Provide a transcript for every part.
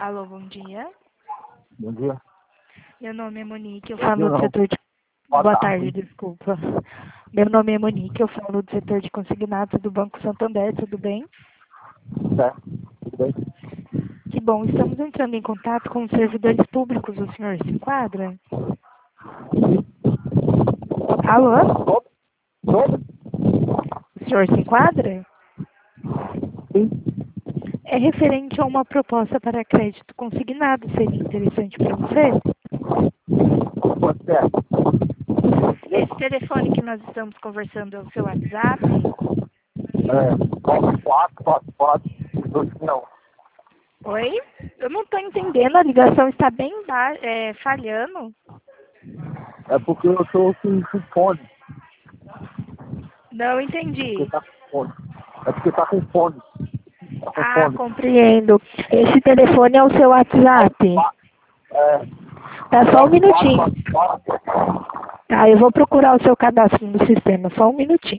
Alô, bom dia. Bom dia. Meu nome é Monique, eu falo do setor de... Boa tarde, desculpa. Meu nome é Monique, eu falo do setor de consignados do Banco Santander, tudo bem? Certo. Tudo bem? Que bom, estamos entrando em contato com os servidores públicos, o senhor se enquadra? Alô? Todo? O senhor se enquadra? Sim. É referente a uma proposta para crédito consignado, seria interessante para você? Pode ser. Esse telefone que nós estamos conversando é o seu WhatsApp? 444 2 Oi? Eu não estou entendendo, a ligação está bem falhando. É porque eu tô com fone. Não Porque entendi. tá com fone. É porque tá com fone. Tá com Ah, fone. compreendo. Esse telefone é o seu WhatsApp? É. Tá, só um minutinho. 444. Tá, eu vou procurar o seu cadastro no sistema, só um minutinho.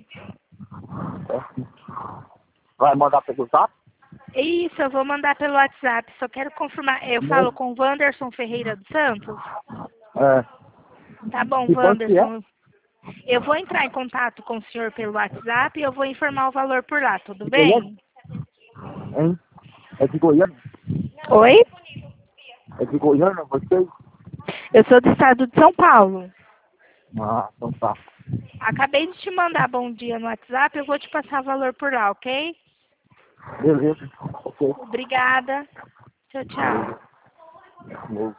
Vai mandar pelo zap? Isso, eu vou mandar pelo WhatsApp, só quero confirmar. Eu falo com o Wanderson Ferreira dos Santos? É. Tá bom, Que banco que é? Wanderson. Eu vou entrar em contato com o senhor pelo WhatsApp e eu vou informar o valor por lá, tudo De Goiânia? bem? Hein? É de Goiânia? Oi? É de Goiânia, vocês? Eu sou do estado de São Paulo. Ah, então tá. Acabei de te mandar bom dia no WhatsApp, eu vou te passar o valor por lá, ok? Beleza. Ok. Obrigada. Tchau, tchau. Beleza.